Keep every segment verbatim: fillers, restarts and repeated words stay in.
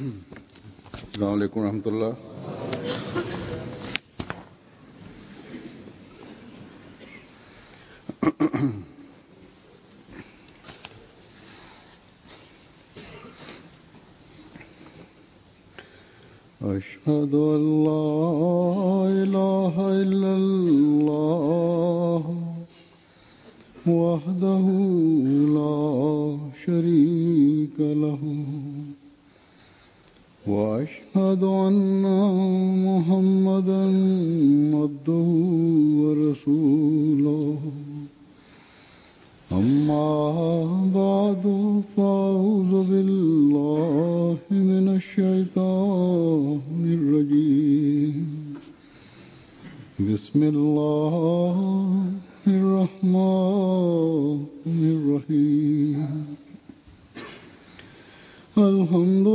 अस्सलाम वालेकुम रहमतुल्लाह। अशहदु अल्ला इलाहा इल्लल्लाह वहदहु ला शरीका लहु وأشهد أن محمدا عبده ورسوله أما بعد فأعوذ بالله من الشيطان الرجيم بسم الله الرحمن الرحيم الحمد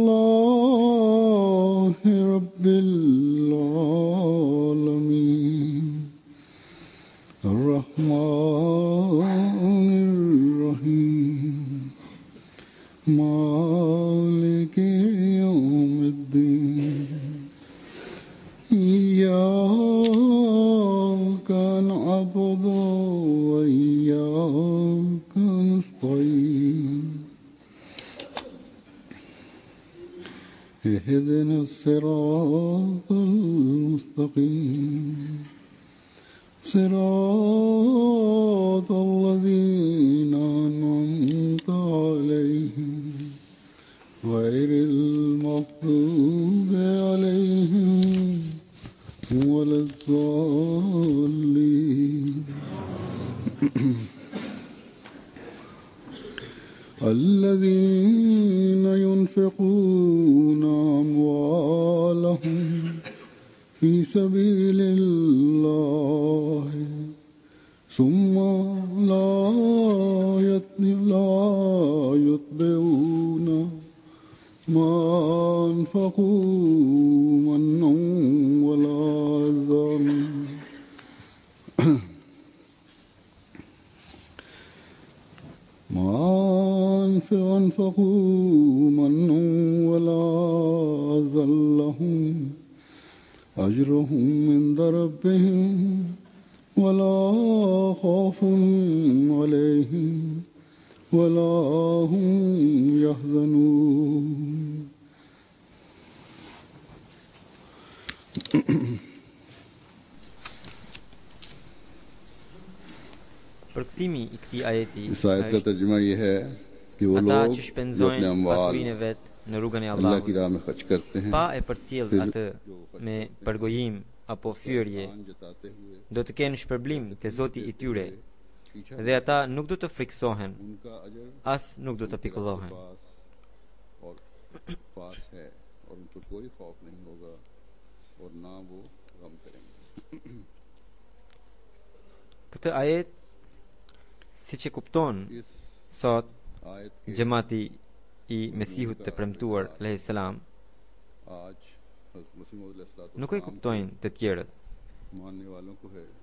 لله رب العالمين الرحمن الرحيم مالك يوم الدين إياك نعبد وإياك نستعين اهدنا الصراط المستقيم صراط الذين أنعمت عليهم غير المغضوب عليهم ولا الضالين الذين ينفقون أموالهم في سبيل الله ثم لا يتبعون ما أنفقوا منا ولا أذى ما أنفقوا منا ولا أذى لهم أجرهم عند ربهم ولا خوف عليهم ولا هم يحزنون Përkthimi i këtij ajeti इस आयत का तर्जुमा ये है कि वो ata लोग që जो अपने shpenzojnë अमवाल pasurinë e vet në rrugën e अल्लाह की Allahut राह में खर्च करते हैं pa e përcjell atë me përgojim apo fyerje जताते हुए do të kenë shpërblim te Zoti i tyre dhe ata nuk do të friksohen उनका अजर as nuk do të pikëllohen. पास और पास है और उन पर कोई खौफ नहीं होगा और ना वो गम करेंगे। Këtë ajet siç e kupton इस sot आयत के xhamati i Mesihut të premtuar alayhis salam आज हज़रत मसीह मौऊद अलैहिस्सलातु nuk e kuptojnë të tjerët. मानने वालों को है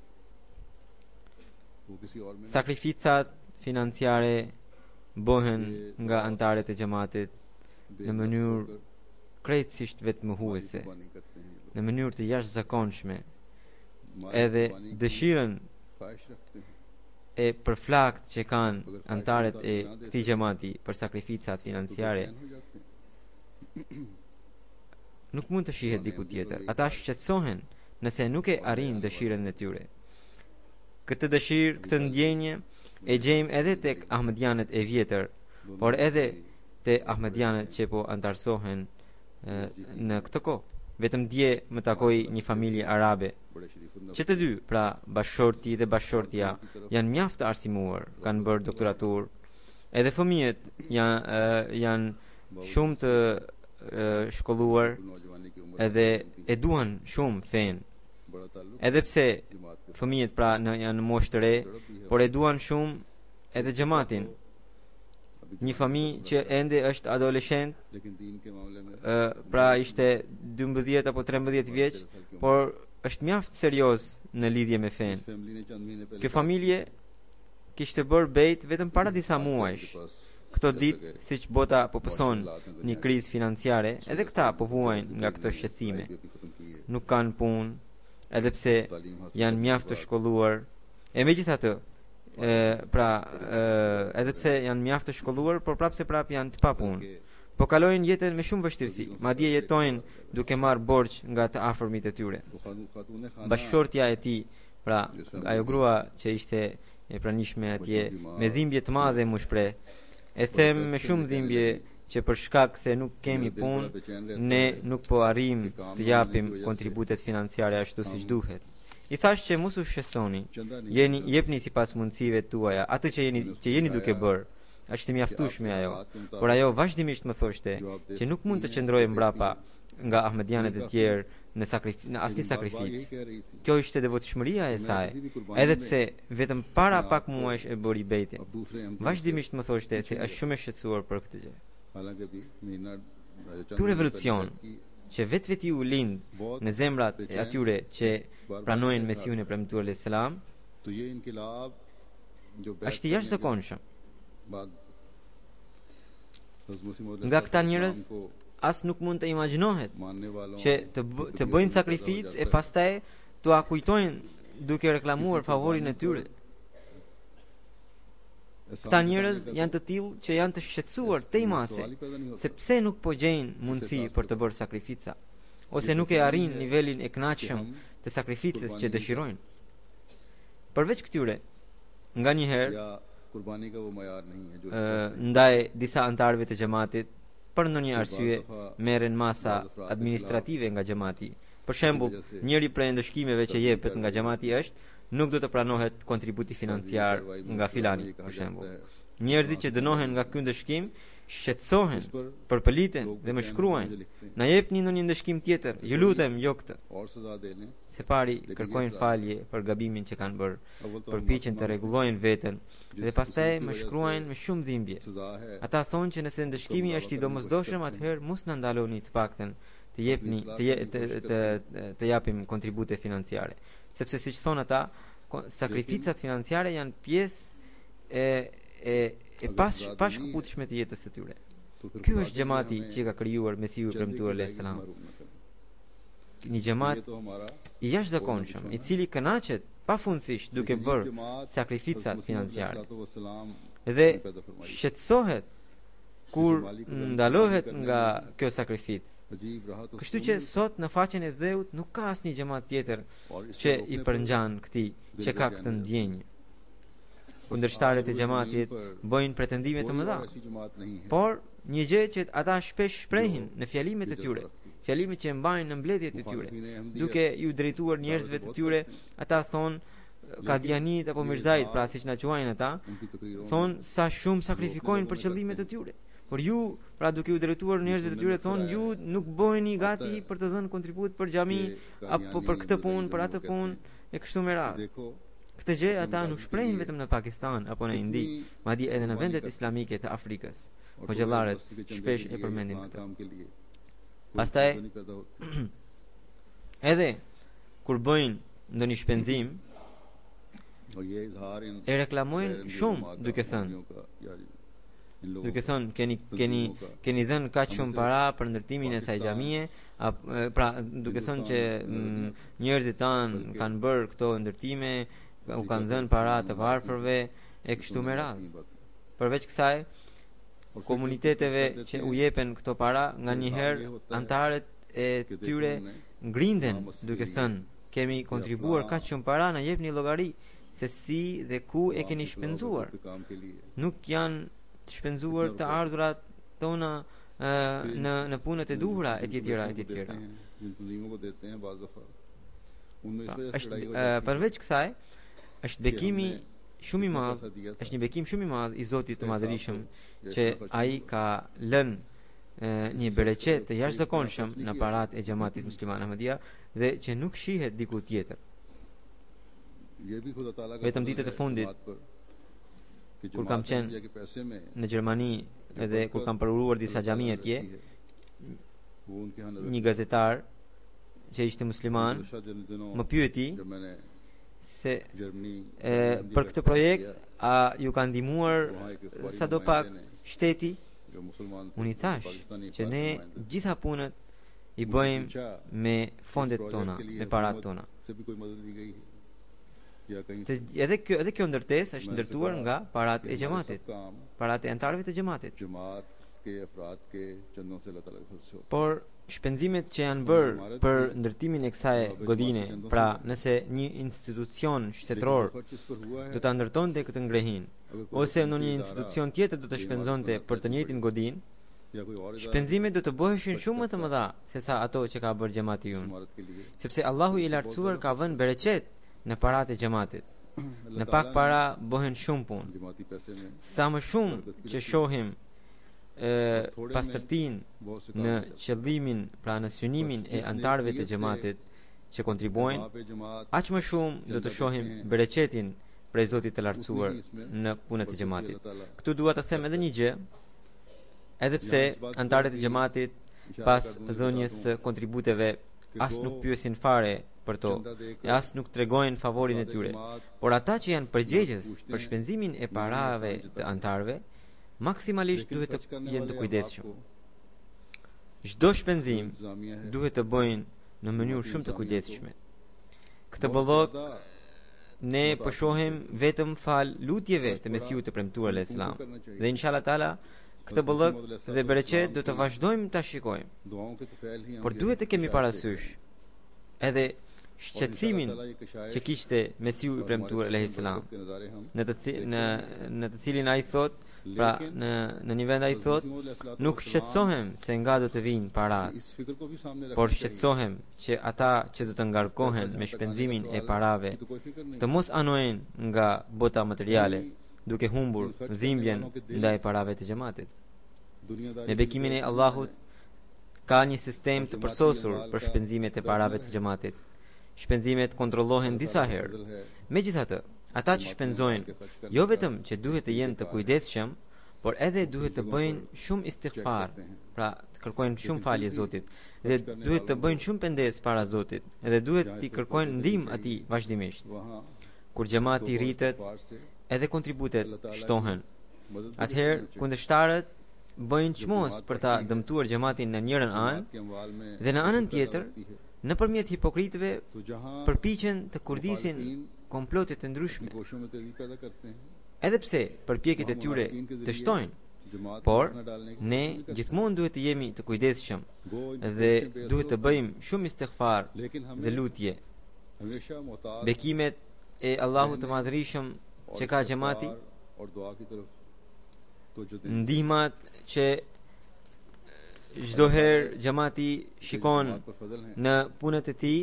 वो किसी और में Sakrificat financiare bëhen nga antarët e xhamatit në mënyrë krejtësisht vetmohuese, कुर्बानी करते हैं, në mënyrë të jashtëzakonshme, माल edhe कुर्बानी की dëshirën ख्वाहिश रखते हैं। e përflakt që kanë antarët e këtij xhamati për sakrificat financiare चैन हो जाते हैं। nuk mund të shihet diku tjetër. Ata shqetësohen nëse nuk e arrin dëshirën e tyre. Këtë dëshirë, këtë ndjenje e gjejmë edhe tek ahmedianët e vjetër, por edhe te ahmedianët që po antarësohen e, në këtë kohë. Vetëm dje më takoi një familje arabe. बड़े शरीफ Që të dy, pra bashkëshorti dhe bashkëshortja, janë mjaft të arsimuar, kanë bërë doktoratur, edhe fëmijët janë e, janë shumë të e, shkolluar, नौजवानी की उम्र edhe e duan shumë fen. बड़ा ताल्लुक Edhe pse जमात के fëmijët pra në janë në moshë të re, por e duan shumë edhe xhamatin. Një familje që ende është adoleshent, लेकिन दीन के मामले में ë, pra ishte dymbëdhjetë apo trembëdhjetë vjeç, por është mjaft serioz në lidhje me fen. Family ने चंद महीने पहले Kjo familje kishte bërë bejt vetëm para disa muajsh, Këto ditë, siç bota po pëson një krizë financiare, edhe këta po vuajnë nga këto shqetësime. Nuk kanë punë, edhe pse janë mjaft të shkolluar. E megjithatë, e, pra, e, edhe pse janë mjaft të shkolluar, por prapse prap janë të papunë. Po kalojnë jetën me shumë vështirësi, madje jetojnë duke marrë borxh nga të afërmit e tyre. Bashkëshortja e tij, pra ajo grua që ishte e pranishme atje, me dhimbje të madhe mu shpreh, e them me shumë dhimbje që për shkak se nuk kemi punë, ne nuk po arrim të japim kontributet financiare ashtu siç duhet. I thash që mos u shqetësoni, jeni jepni sipas mundësive tuaja, atë që jeni që jeni duke bërë. Është mjaftueshme ajo, por ajo vazhdimisht më thoshte që nuk mund të qëndrojë mbrapa nga ahmedianët e tjerë në sakrif në asnjë sakrificë. Kjo ishte devotshmëria e saj, edhe pse vetëm para pak muajsh e bëri bejtin. Vazhdimisht më thoshte se është shumë e shqetësuar për këtë gjë. Ky revolucion që vetë veti u lind në zemrat e atyre që pranojnë Mesiun e premtuar alayhis salam, është i jashtëzakonshëm. Nga këta njerëz as nuk mund të imagjinohet që të, të bëjnë sakrificë e pastaj t'u akujtojnë duke reklamuar favorin e tyre. Këta njerëz janë të tillë që janë të shqetësuar te mase, se pse nuk po gjejnë mundësi për të bërë sakrifica, ose nuk e arrin nivelin e kënaqshëm të sakrificës që dëshirojnë. Përveç këtyre, nganjëherë ndaj disa antarëve të xhamatit për ndonjë arsye merren masa administrative nga xhamati. Për shembull, njëri prej ndëshkimeve që jepet nga xhamati është nuk do të pranohet kontributi financiar nga filani, për shembull. Njerëzit që dënohen nga ky ndëshkim shqetësohen, përpëliten dhe më shkruajnë: "Na jepni ndonjë ndëshkim tjetër, ju lutem, jo këtë." Se pari kërkojnë falje për gabimin që kanë bërë, përpiqen të rregullojnë veten dhe pastaj më shkruajnë me shumë dhimbje. Ata thonë që nëse ndëshkimi është i domosdoshëm, atëherë mos na ndaloni të paktën të jepni të, je, të, të, të, të japim kontribute financiare, sepse siç thonë ata, sakrificat financiare janë pjesë e e e pas pashkëputshme të jetës së tyre. Ky është xhamati që ka krijuar Mesiu i premtuar alayhis salam. Një xhamat i jashtëzakonshëm, i cili kënaqet pafundësisht duke bërë sakrificat financiare dhe shqetësohet kur ndalohet nga kjo sakrificë. Kështu që sot në faqen e dheut nuk ka asnjë xhamat tjetër që i përngjan këtij që ka këtë ndjenjë. Kundërshtarët e xhamatit bëjnë pretendime të mëdha, por një gjë që ata shpesh shprehin në fjalimet e tyre, fjalimet që mbajnë në mbledhjet e tyre, duke ju drejtuar njerëzve të tyre, ata thonë Kadianit apo Mirzait, pra siç na quajnë ata, thonë sa shumë sakrifikojnë për qëllimet e tyre. Por ju, pra duke u drejtuar njerëzve të tyre, thonë ju nuk bëheni gati për të dhënë kontribut për xhami apo për këtë punë, për atë punë e kështu me radhë. Këtë gjë ata nuk shprehin vetëm në Pakistan apo në Indi, madje edhe në vendet islamike të Afrikës. Hoxhallarët shpesh e përmendin këtë. Pastaj edhe kur bëjnë ndonjë shpenzim, e reklamojnë shumë duke thënë duke thënë keni keni keni dhënë kaq shumë para për ndërtimin e saj xhamie, pra duke thënë që mm, njerëzit tan kanë bërë këto ndërtime, u kanë dhënë para të varfërve e kështu me radhë. Përveç kësaj, komuniteteve që u jepen këto para, nganjëherë antarët e tyre ngrinden duke thënë kemi kontribuar kaq shumë para, na jepni llogari se si dhe ku e keni shpenzuar. Nuk janë të shpenzuar të ardhurat tona në në punët e duhura e tjetëra e tjetëra. Është përveç kësaj, është bekimi shumë i madh, është një bekim shumë i madh i Zotit të Madhërisëm që ai ka lënë një bereqet të jashtëzakonshëm në parat e xhamatit musliman Ahmadiyya dhe që nuk shihet diku tjetër. Vetëm ditët e fundit kur kam qenë në Gjermani edhe kur kam përuruar disa xhami atje, një gazetar që ishte musliman më pyeti se e, për këtë projekt a ju ka ndihmuar sadopak shteti? जो मुसलमान थे, Unë i thash Pakistani që ne नुमाइंदे gjitha punët i bëjmë me fondet tona, me parat tona. से भी कोई मदद ली गई है या कहीं Të, edhe kjo edhe kjo ndërtesë është ndërtuar nga parat e xhamatit, काम parat e antarëve të xhamatit. जमात के अफराद के चंदों से अल्लाह ताला के फजल से होता Por shpenzimet që janë bërë për ndërtimin e kësaj godine, pra nëse një institucion है। shtetëror लेकिन खर्च इस पर हुआ है do ta ndërtonte këtë ngrehin, ose në një institucion tjetër do të shpenzonte për të njëjtin godinë, या कोई और इदारा shpenzimet do të bëheshin shumë më të mëdha se sa ato që ka bërë xhamati इस ynë, इमारत के लिए sepse Allahu i lartësuar ka vënë bereqet në paratë e xhamatit. अल्लाह Në ताला pak ने para bëhen shumë punë. जमाती पैसे में Sa më shumë që shohim e, pastërtinë बहुत से në काम qëllimin, pra në synimin e antarëve të xhamatit që kontribuojnë, वहाँ पे जमात aq më shumë do të shohim bereqetin prej Zotit të lartësuar në punët e xhamatit. Këtu dua të them edhe një gjë, edhe pse antarët e xhamatit pas dhënies së kontributeve as nuk pyesin fare për to, e as nuk tregojnë favorin e tyre, por ata që janë përgjegjës për shpenzimin e parave të antarëve, maksimalisht duhet të jenë të kujdesshëm. Çdo shpenzim इंतजामिया है duhet të bëjnë në mënyrë shumë të kujdesshme. Këtë bollok ne po shohim vetëm fal lutjeve të Mesiut të premtuar alayhis salam. Dhe inshallah taala këtë bollok dhe bereqet do të vazhdojmë ta shikojmë. दुआओं के तो फैल ही Por duhet të kemi parasysh edhe shqetësimin që kishte Mesiu i premtuar alayhis salam, के नज़ारे हम në të ci- në në të cilin ai thot, pra në në një vend ai thot, nuk shqetësohem se nga do të vinë parat, इस फिक्र को भी सामने रखना por चाहिए shqetësohem që ata që do të ngarkohen me shpenzimin e parave तो कोई फिक्र नहीं të mos anojnë nga bota materiale, duke humbur dhimbjen ndaj parave të xhamatit. दुनियादारी Me bekimin e Allahut ka një sistem të përsosur për shpenzimet e parave të xhamatit. Shpenzimet kontrollohen disa herë. Megjithatë, ata që shpenzojnë jo vetëm që duhet të jenë të kujdesshëm, por edhe duhet të bëjnë shumë istighfar, pra të kërkojnë shumë falje Zotit, dhe duhet të bëjnë shumë pendes para Zotit, edhe duhet të kërkojnë ndihmë atij vazhdimisht. वहाँ Kur xhamati rritet, पार से edhe kontributet shtohen. मदद Atëherë kundërshtarët bëjnë çmos për ta dëmtuar xhamatin në njërin anë के अमवाल में dhe në anën tjetër, nëpërmjet hipokritëve तो जहाँ përpiqen të kurdisin komplote të ndryshme, कोशों में तेजी पैदा करते हैं edhe pse përpjekjet e tyre të shtojnë, जमात por न डालने की ne gjithmonë duhet të jemi të kujdesshëm गो dhe duhet të bëjmë shumë istighfar लेकिन dhe हमें lutje. हमेशा मोहताज Bekimet e Allahut të Madhërisëm që ka xhamati, और दुआ की तरफ तो जो दिन ndihmat që çdo herë xhamati shikon जमात पर फजल हैं në punët e tij,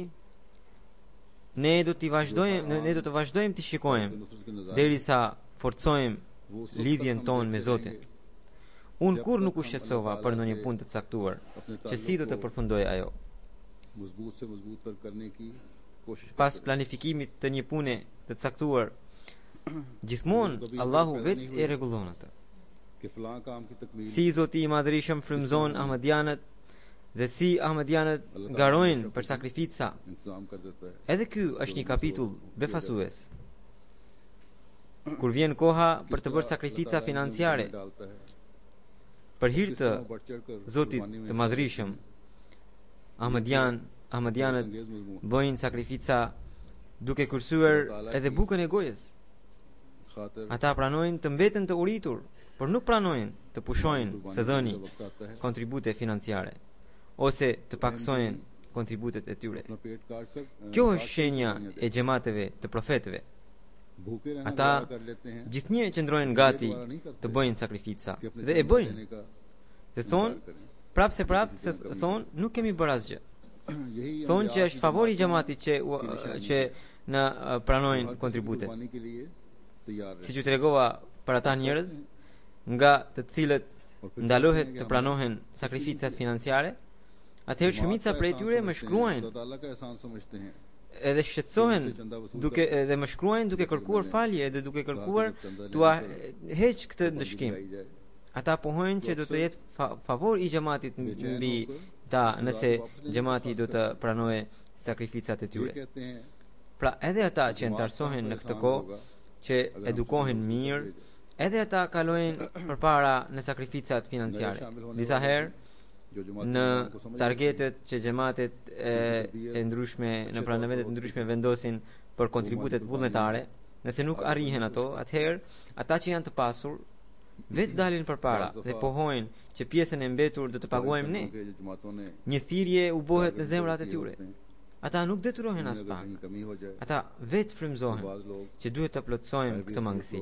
ne do të vazhdojmë ne, ne do të vazhdojmë të shikojmë Nusrat के नज़ारे derisa forcojmë वो उस वक्त lidhjen तक हम tonë me देखते Zotin. रहेंगे Unë kur nuk u shqetësova për ndonjë punë të caktuar, që si do të përfundoj ajo. मजबूत से मजबूत तर करने की कोशिश Pas करते planifikimit të një pune të caktuar, gjithmonë Allahu vetë e rregullon atë. हैं कि फलां काम की तकमील Si Zoti i Madhërisëm frymëzon Ahmadianët dhe si Ahmadianët garojnë për sakrifica. इंतजाम कर देता है Edhe ky është një kapitull befasues. Kur vjen koha për të bërë sakrifica financiare डालता है për hir किस të तरह बढ़ चढ़ कर Zotit कुर्बानी में të Madhërisëm, Ahmadian, Ahmadianët अंगेज मजमून bëjnë sakrifica duke kursuar edhe bukën e gojës. खातिर Ata pranojnë të mbeten të uritur, por nuk pranojnë të pushojnë së dhëni का वक्त आता है kontribute financiare ose të paksojnë kontributet e tyre. अपना पेट काट कर अ, Kjo काट është कर shenja कुर्बानियां e xhamateve të profetëve. भूखे रहना Ata गुजारा कर लेते हैं gjithnjë qëndrojnë gati të bëjnë sakrifica कि अपने dhe e जान bëjnë. देने का Dhe thonë, इनकार करें। prapë se prapë se thonë nuk kemi bërë asgjë. यही Thonë që अंबिया është की favori i जमातों xhamatit që u- që në uh, pranojnë हर किसी की kontributet. कुर्बानी के लिए तैयार रहे। Siç u tregova për ata njerëz nga të cilët और फिर ndalohet कहते të हैं कि pranohen sakrificat financiare, atëherë shumica prej tyre më shkruajnë खुदा ताला का एहसान समझते हैं edhe shqetësohen duke edhe më shkruajnë duke kërkuar falje edhe duke kërkuar tua heq këtë ndëshkim. लगाई जाए। Ata pohojnë që do të jetë fa favor i xhamatit mbi ta nëse xhamati do të pranojë sakrificat e ये tyre. कहते हैं Pra edhe ata që ndarsohen në këtë kohë që edukohen mirë, edhe ata kalojnë përpara në sakrificat financiare. Disa herë në targetet që xhamatet e, e ndryshme në pranë vendet ndryshme vendosin për kontributet vullnetare, nëse nuk arrihen ato, atëherë ata që janë të pasur vetë dalin përpara dhe pohojnë që pjesën e mbetur do të paguajmë ne. Një thirrje u bëhet në zemrat e tyre. Ata nuk detyrohen as pak. Ata vetë frymëzohen që duhet të plotësojmë këtë mangësi.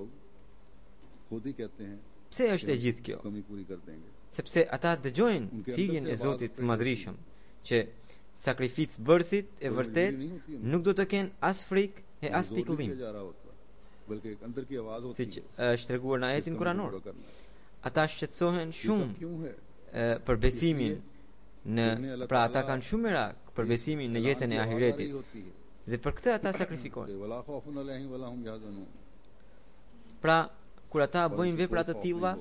Pse është e gjithë kjo? Sepse ata dëgjojnë thirrjen e Zotit të Madhrishëm që sakrificë bërësit e vërtet nuk do të kenë as frikë e as pikëllim, siç është treguar në ajetin kuranor. Ata shqetësohen shumë e, për besimin në, pra ata kanë shumë merak për besimin në jetën e ahiretit dhe për këtë ata sakrifikojnë. Pra kur ata bëjnë vepra të tilla,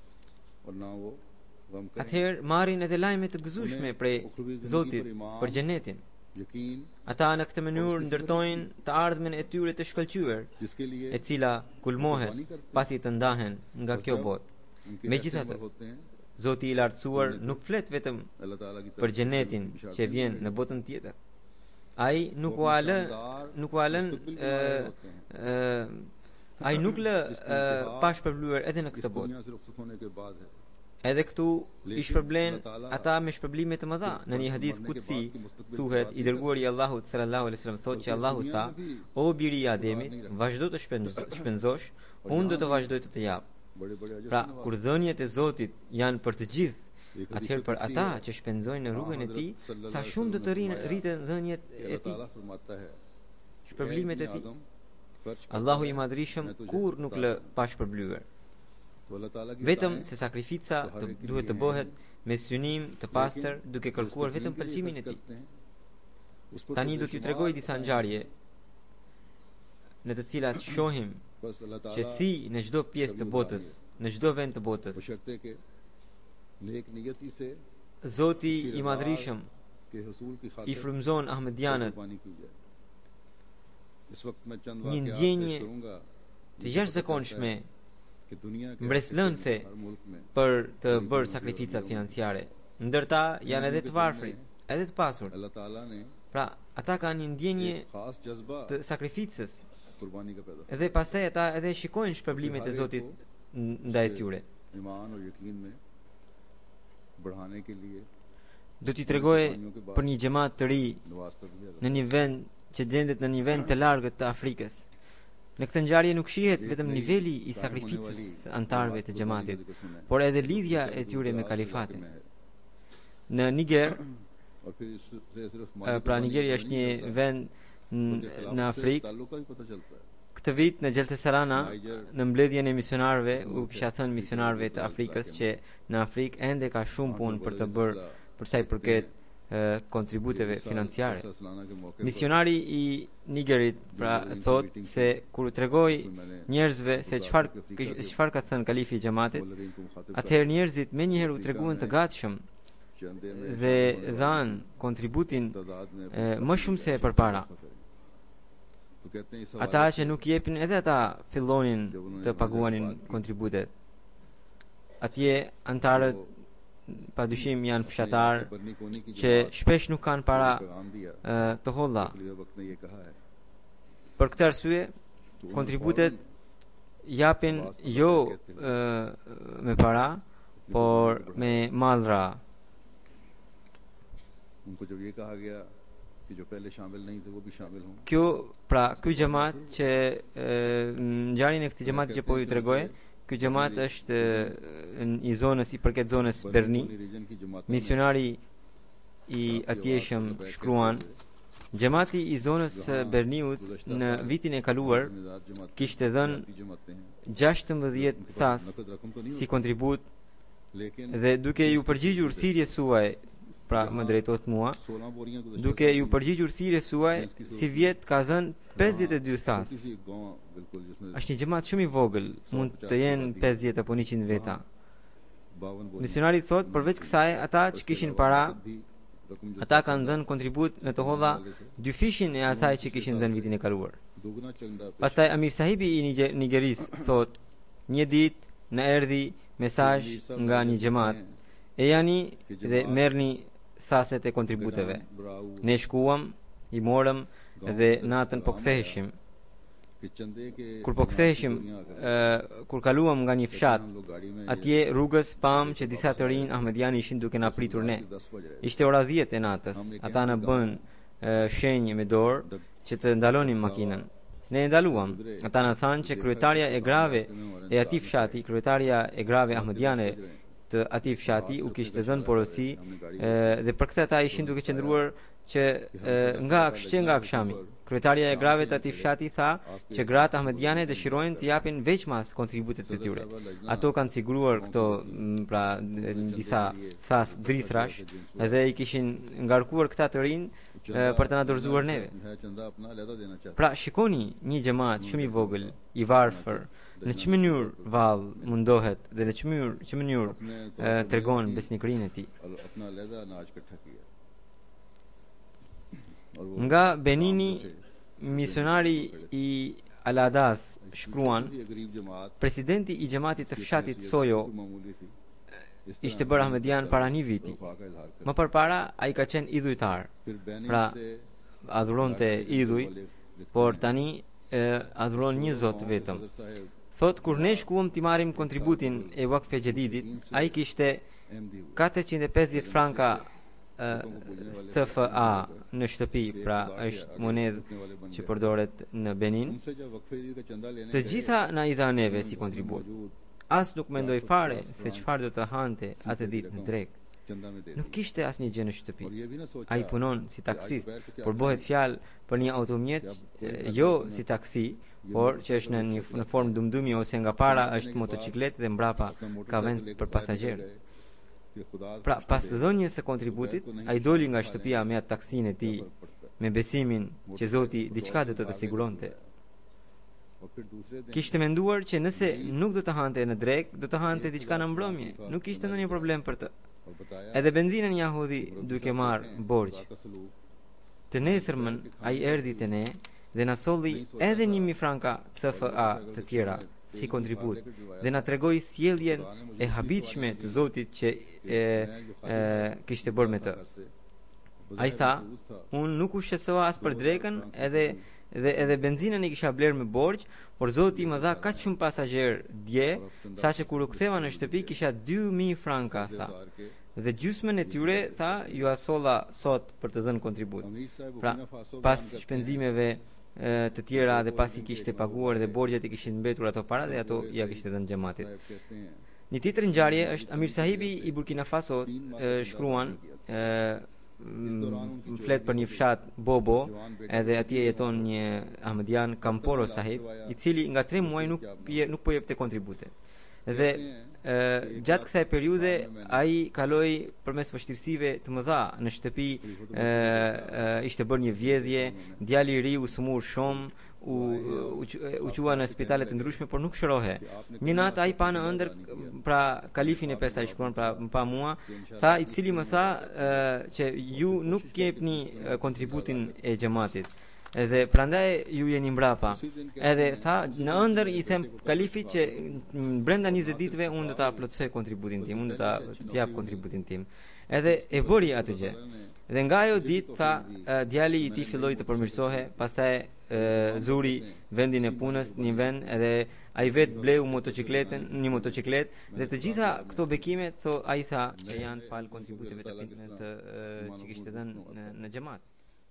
atëherë marrin edhe lajme të gëzueshme prej Zotit për xhenetin. Ata në këtë mënyrë ndërtojnë të ardhmen e tyre të shkëlqyer, e cila kulmohet pasi të ndahen nga kjo botë. Megjithatë, Zoti i lartësuar nuk flet vetëm për xhenetin që vjen në botën tjetër. Ai nuk u alë, nuk u alën, ai nuk lë pa shpërblyer edhe në këtë botë. Edhe këtu i shpërblen ata me shpërblime të mëdha. Në një hadith kutsi thuhet, i dërguari i Allahut sallallahu alaihi wasallam thotë që Allahu tha: "O biri i Ademit, vazhdo të shpenzosh, unë do të vazhdoj të të jap." Pra, kur dhënjet e Zotit janë për të gjithë, atëherë për ata që shpenzojnë në rrugën e Tij, sa shumë do të rriten dhënjet e Tij, shpërblimet e Tij. Allahu i Madhrishëm kur nuk lë pa shpërblyer. Vetëm se sakrifica të, duhet të bëhet me synim të pastër, duke kërkuar vetëm pëlqimin e Tij. Tani do t'ju tregoj disa ngjarje në të cilat shohim që si në çdo pjesë të botës, në çdo vend të botës, Zoti i Madhrishëm i frymëzon ahmedianët një ndjenje të jashtëzakonshme, mbreslënse për të bërë sakrificat financiare. Ndërta janë edhe të varfrit, edhe të pasur. Pra, ata kanë një ndjenje të sakrificës. Edhe pastaj ata edhe shikojnë shpërblimet e Zotit ndaj tyre. Do t'i tregoj për një xhamat të ri në një vend që gjendet në një vend të largët të Afrikës. Në këtë ngjarje nuk shihet vetëm niveli i sakrificës antarëve të xhamatit, por edhe lidhja e tyre me kalifatin. Në Niger, pra Nigeria është një vend në Afrikë. Këtë vit në Gjeltesarana, në mbledhjen e misionarëve, u kisha thënë misionarëve të Afrikës që në Afrikë ende ka shumë punë për të bërë për sa i përket kontributeve financiare. Misionari i Nigerit pra thot se kur tregoi njerëzve se çfarë çfarë ka thënë kalifi i xhamatit, atëherë njerëzit menjëherë u treguan të gatshëm dhe dhan kontributin e, më shumë se e përpara. Ata që nuk jepin edhe ata fillonin të paguanin kontributet. Atje antarët pa dyshim janë fshatar që shpesh nuk kanë para e, të holla. Për këtë arsye, kontributet japin jo e, me para, por me mallra. Kjo, pra, ky xhamat që ngjarjen e këtij xhamati që po ju tregoj, ky xhamat është i zonës, i përket zonës Berni. Misionari i atjeshëm shkruan, xhamati i zonës Berniut në vitin e kaluar kishte dhënë gjashtëmbëdhjetë thas si kontribut dhe duke ju përgjigjur thirrjes suaj, pra më drejtohet mua, duke ju përgjigjur thirrjes suaj, si vjet ka dhënë pesëdhjetë e dy thas. Është një xhamat shumë i vogël, mund të jenë pesëdhjetë apo njëqind veta. Misionari thot, përveç kësaj, ata që kishin para Ata kanë dhënë kontribut në të holla dyfishin e asaj që kishin dhënë vitin e kaluar. Pastaj Amir Sahibi i Nigeris thot, një ditë në erdhi mesazh nga një xhamat, e jani dhe merrni thaset e kontributeve. Ne shkuam, i morëm dhe natën po ktheheshim. Kur po ktheheshim, kur kaluam nga një fshat, atje rrugës pam që disa të rinj ahmedianë ishin duke na pritur ne. Ishte ora dhjetë e natës. Ata na bën shenjë me dorë që të ndalonim makinën. Ne ndaluam. Ata na thanë që kryetaria e grave e atij fshati, kryetaria e grave ahmediane të atij fshati u kishte dhënë porosi dhe për këtë ata ishin duke qëndruar që nga që nga akshami. Kryetaria e grave të atij fshati tha që gratë ahmediane dëshirojnë të japin veçmas kontributet e tyre. Ato kanë siguruar këto pra disa thas drithrash dhe i kishin ngarkuar këta të rinj për të na dorëzuar neve. Pra shikoni një xhamat shumë i vogël, i varfër, në çmë mënyrë vallë mundohet dhe në çmë mënyrë që mënyrë tregon besnikërinë e tij. Nga Benini, misionari i Aladas shkruan, presidenti i xhamatit të fshatit Sojo ishte bërë ahmedian para një viti. Më përpara ai ka qenë idhujtar, pra adhuronte idhuj, por tani e, adhuron një Zot vetëm. Thot, kur ne shkuam t'i marrim kontributin e Wakfe Jedidit, ai kishte katërqind e pesëdhjetë franka C F A në shtëpi, pra është monedhë që përdoret në Benin. Të gjitha na i dha neve si kontribut. As nuk mendoj fare se çfarë do të hante atë ditë në drek. Nuk kishte asnjë gjë në shtëpi. Ai punon si taksist, por bëhet fjalë për një automjet, jo si taksi, por që është në një në formë dumdumi ose nga para është motocikletë dhe mbrapa ka vend për pasagjerë. Pra, pas dhënies së kontributit, ai doli nga shtëpia me atë taksinë e tij, me besimin që Zoti diçka do të të siguronte. Kishte menduar që nëse nuk do të hante në drek, do të hante diçka në mbrëmje. Nuk kishte ndonjë problem për të. Edhe benzinën ja hodhi duke marrë borxh. Të nesërmën ai erdhi te ne dhe na solli edhe një mijë franka C F A të tjera si kontribut dhe na tregoi sjelljen e habitshme të Zotit që e, e, kishte bërë me të. Ai tha, unë nuk u shqetësova as për drekën, edhe dhe edhe benzinën i kisha blerë me borxh, por Zoti më dha kaq shumë pasagjerë dje, saqë kur u ktheva në shtëpi kisha dy mijë franka, tha. Dhe gjysmën e tyre, tha, ju asolla sot për të dhënë kontribut. Pra, pas shpenzimeve të tjera dhe pasi kishte paguar dhe borxhet i kishin mbetur ato para dhe ato ja kishte dhënë xhamatit. Një tjetër ngjarje është Amir Sahibi i Burkina Faso, shkruan flet për një fshat Bobo, edhe atje jeton një ahmedian Kamporo Sahib, i cili nga tre muaj nuk nuk po jepte kontribute. Dhe e, gjatë kësaj periudhe ai kaloi përmes vështirësive të mëdha në shtëpi, e, e, ishte bërë një vjedhje, djali i ri u sëmur shumë, u u, u qua në spitale të ndryshme, por nuk shërohe. Një natë ai pa në ëndër, pra kalifin e pesë ai shkruan, pra më pa mua, tha, i cili më tha e, që ju nuk jepni kontributin e xhamatit. Edhe prandaj ju jeni mbrapa. Edhe tha, në ëndër i them kalifit që brenda njëzet ditëve unë do ta plotësoj kontributin tim, unë do ta të jap kontributin tim. Edhe e bëri atë gjë. Dhe nga ajo ditë, tha, djali i tij filloi të përmirësohe, pastaj zuri vendin e punës në një vend, edhe ai vet bleu motocikletën, një motociklet, dhe të gjitha këto bekime, tho, ai tha që janë fal kontributeve të, të, të që kishte dhënë në, në xhamat.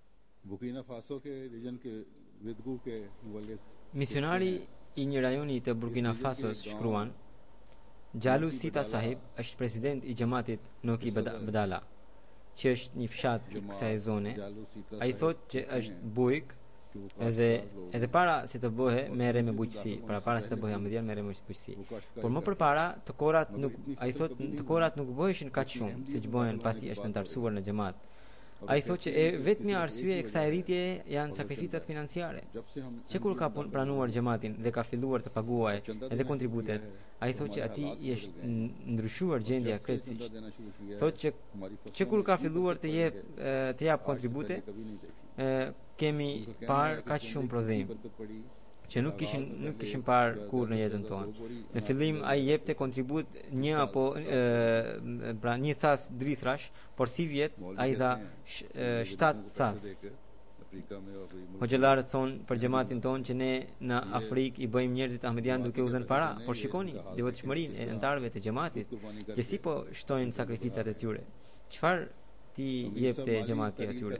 Misionari i një rajoni të Burkina Fasos shkruan, Gjalu Sita Sahib është president i xhamatit Noki Badala, që është një fshat i kësaj zone. Ai thot që është bujk, edhe edhe para se të bëhe merre me bujqësi, para para se të bëhe ahmedian merre me bujqësi. Por më përpara të korat nuk, ai thot të korat nuk bëheshin kaq shumë siç bëhen pasi është ndarsuar në xhamat. Ai thotë që e vetmja arsye e kësaj rritje janë sakrificat financiare. Që kur ka pranuar xhamatin dhe ka filluar të paguajë edhe kontributet, ai thotë që atij i është ndryshuar gjendja krejtësisht. Thotë që që kur ka filluar të jep të jap kontribute, kemi parë kaq shumë prodhim që nuk kishin nuk kishin parë kurrë në jetën tonë. Në fillim ai jepte kontribut një apo e, pra një thas drithrash, por si vjet ai dha shtat thas. Hoxhallarët thonë për xhamatin tonë që ne në Afrikë i bëjmë njerëzit ahmedian duke u dhënë para, por shikoni devotshmërinë e anëtarëve të xhamatit, që si po shtojnë sakrificat e tyre. Çfarë ti jepte xhamati atyre?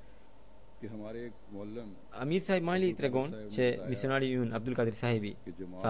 Amir Sahib Mali tregon që misionari ynë Abdul Qadir Sahibi tha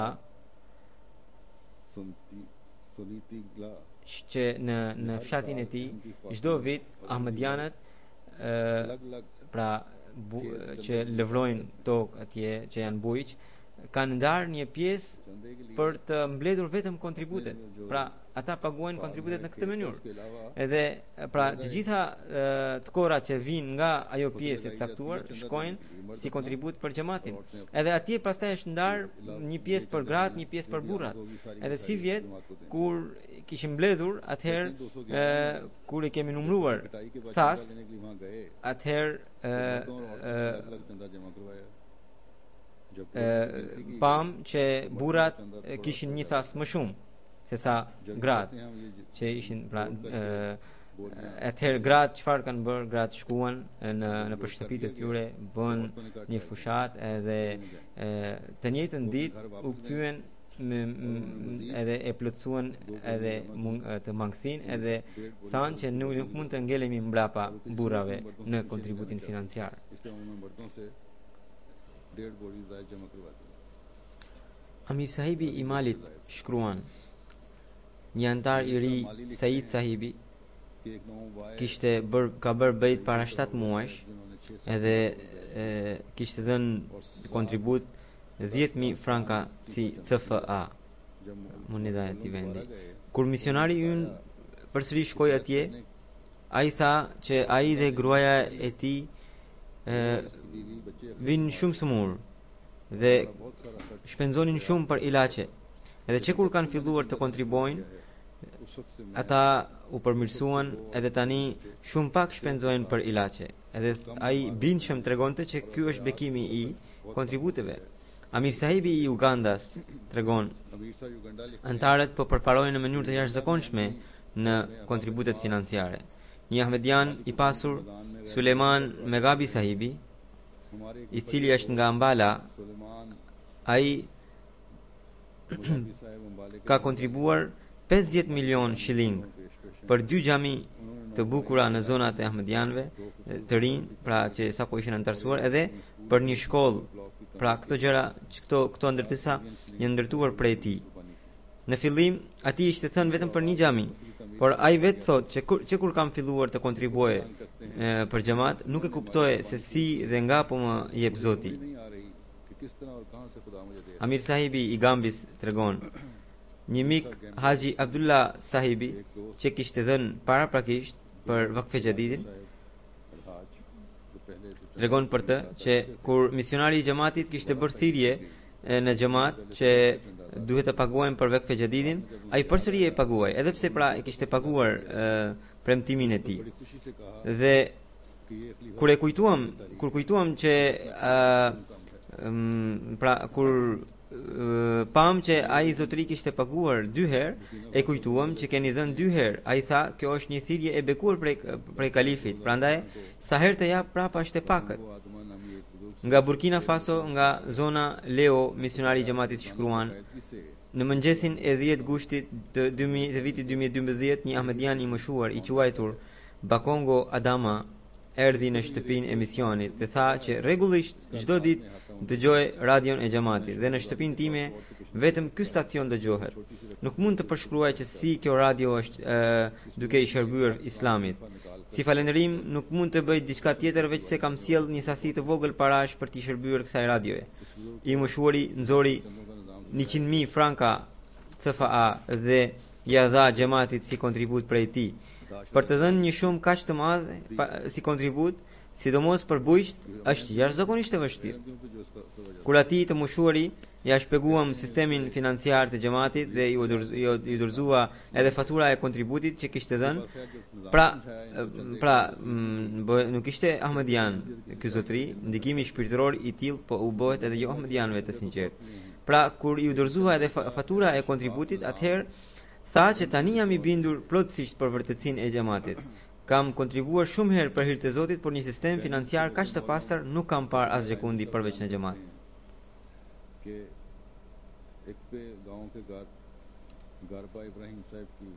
që në në fshatin e tij çdo vit ahmedianët pra bu, që lëvrojnë tokë atje që janë bujq kanë ndarë një pjesë për të mbledhur vetëm kontributet. Pra ata paguajnë kontributet në këtë mënyrë. Edhe pra të gjitha të korat që vijnë nga ajo pjesë e caktuar shkojnë si kontribut për xhamatin. Edhe atje pastaj është ndarë një pjesë për gratë, një pjesë për burrat. Edhe si vjet kur kishim mbledhur, atëherë kur i kemi numëruar thas, atëherë pam që burrat kishin një thas më shumë se sa gratë që ishin pra atëherë gratë çfarë kanë bërë? Gratë shkuan në në për shtëpitë e tyre, bën një fushat edhe e, të njëjtën ditë u kthyen me, edhe e plotësuan edhe mung, të mangësinë edhe thanë që nuk, nuk mund të ngelemi mbrapa burrave në kontributin financiar. Amir Sahibi i Malit shkruan: një antar i ri, Said Sahibi, kishte bër ka bër bejt para shtat muajsh edhe e, kishte dhënë kontribut dhjetë mijë franka si C F A, moneda e atij vendi. Kur misionari ynë përsëri shkoi atje, ai tha që ai dhe gruaja e tij vinë shumë sëmur dhe shpenzonin shumë për ilaçe. Edhe që kur kanë filluar të kontribojnë, ata u përmirësuan edhe tani shumë pak shpenzojnë për ilaçe. Edhe ai bindshëm tregonte që ky është bekimi i kontributeve. Amir Sahibi i Ugandas tregon: antarët po përparojnë në mënyrë të jashtëzakonshme në kontributet financiare. Një ahmedian i pasur, Suleiman Megabi Sahibi, i cili është nga Ambala, ai ka kontribuar pesëdhjetë milion shilling për dy xhami të bukura në zonat e ahmedianëve të rinj, pra që sapo ishin antarësuar, edhe për një shkollë. Pra këto gjëra, këto këto ndërtesa janë ndërtuar prej tij. Në fillim atij ishte thënë vetëm për një xhami, por ai vetë thotë që kur, që kur kam filluar të kontribuoje për xhamat, nuk e kuptoje se si dhe nga po më jep Zoti. Amir Sahibi i Gambis tregon: një mik, Haji Abdullah Sahibi, që kishte dhënë paraprakisht për Vakfe Jadidin, tregon për të që kur misionari i xhamatit kishte bërë thirrje në xhamat që duhet të paguajmë për Vakfe Jadidin, ai përsëri e paguaj, edhe pse pra e kishte paguar e, premtimin e tij. Dhe kur e kujtuam, kur kujtuam që e, m, pra kur pam që ai zotëri kishte paguar dy herë, e kujtuam që keni dhënë dy herë. Ai tha, kjo është një thirrje e bekuar prej prej kalifit, prandaj sa herë të jap prapa është e pakët. Nga Burkina Faso, nga zona Leo, misionari i xhamatit shkruan: në mëngjesin e dhjetë gushtit të, të vitit dy mijë e dymbëdhjetë, një ahmedian i moshuar i quajtur Bakongo Adama erdhi në shtëpinë e misionit dhe tha që rregullisht çdo ditë dëgjoj radion e xhamatit dhe në shtëpinë time vetëm ky stacion dëgjohet. Nuk mund të përshkruaj që si kjo radio është e, duke i shërbyer Islamit. Si falënderim nuk mund të bëj diçka tjetër veç se kam sjell një sasi të vogël parash për t'i shërbyer kësaj radioje. I moshuari nxori njëqind mijë franka C F A dhe ja dha xhamatit si kontribut prej tij. për të dhënë një shumë kaq të madhe pa- si kontribut, sidomos për bujqt, është jashtëzakonisht e vështirë. Kur atij të moshuari ja shpjeguam sistemin financiar të xhamatit dhe i udhërz- i u- i udhërzua edhe fatura e kontributit që kishte dhënë. Pra, pra mm, bë- nuk ishte Ahmedian ky zotëri, ndikimi shpirtëror i tillë po u bëhet edhe jo Ahmedianëve të sinqert. Pra, kur i udhërzua edhe fa- fatura e kontributit, atëherë tha që tani jam i bindur plotësisht për vërtetësinë e xhamatit. Kam kontribuar shumë herë për hir të Zotit, por një sistem financiar kaq të pastër nuk kam parë asgjë kundi përveç në xhamat. कि एक पे गांव के घर गरबा इब्राहिम साहब की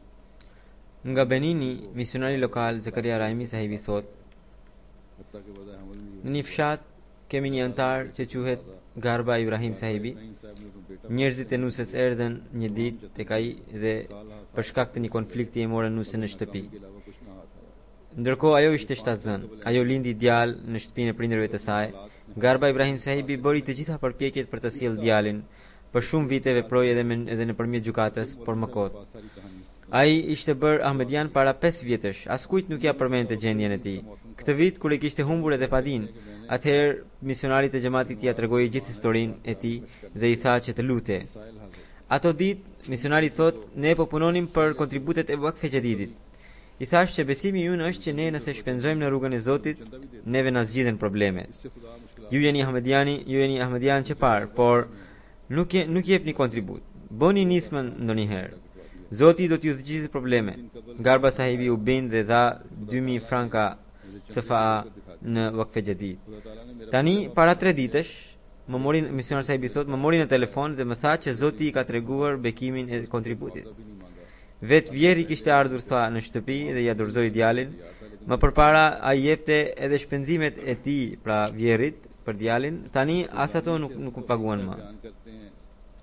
Nga Benini, misionari lokal Zakaria Raimi sahibi thot, हत्ता के बजाय हमल में në një fshat kemi një antar që quhet Garba Ibrahim sahibi. Ibrahim साहब ने अपने बेटा Njerëzit e nusës erdhen një ditë tek ai dhe për shkak të një konflikti e morën nusën në shtëpi. के अलावा कुछ ना हाथ आया Ndërkohë ajo ishte shtatzën. Ajo lindi djalë në shtëpinë e prindërve të saj. Garba Ibrahim sahibi bëri të gjitha përpjekjet për të sjellë djalin. Për shumë vite veproi edhe me, edhe nëpërmjet gjykatës, por më kot. सारी कहानी Ai ishte bërë Ahmedian para pesë vjetësh. Askujt nuk ja përmendte gjendjen e tij. Këtë vit kur e kishte humbur edhe padin, atëherë misionarit e xhamatit ia tregoi gjithë historinë e tij dhe i tha që të lutej. साइल हाजिर Ato ditë misionari thot, ne po punonim për kontributet e Vakfe Xhadidit. I thash që besimi ynë është që ne nëse shpenzojmë në rrugën e Zotit, neve na zgjidhen problemet. इससे खुदा मुश्किल Ju jeni Ahmediani, ju jeni Ahmedian që parë, por nuk je, nuk jepni kontribut. Bëni nismën ndonjëherë. Zoti do t'ju zgjidhë probleme. Garba sahibi u bind dhe dha dy mijë franka C F A në Vakfe Xhadid. खुदा ताला ने मेरा Tani para tre ditësh, më mori misionar sahibi thot, më mori në telefon dhe më tha që Zoti i ka treguar bekimin e kontributit. भी नहीं मांगा Vet vjeri kishte ardhur tha në shtëpi dhe ja dorëzoi djalin. Më përpara ai jepte edhe shpenzimet e tij, pra vjerit për djalin. Tani as ato nuk nuk u paguan më. बयान करते हैं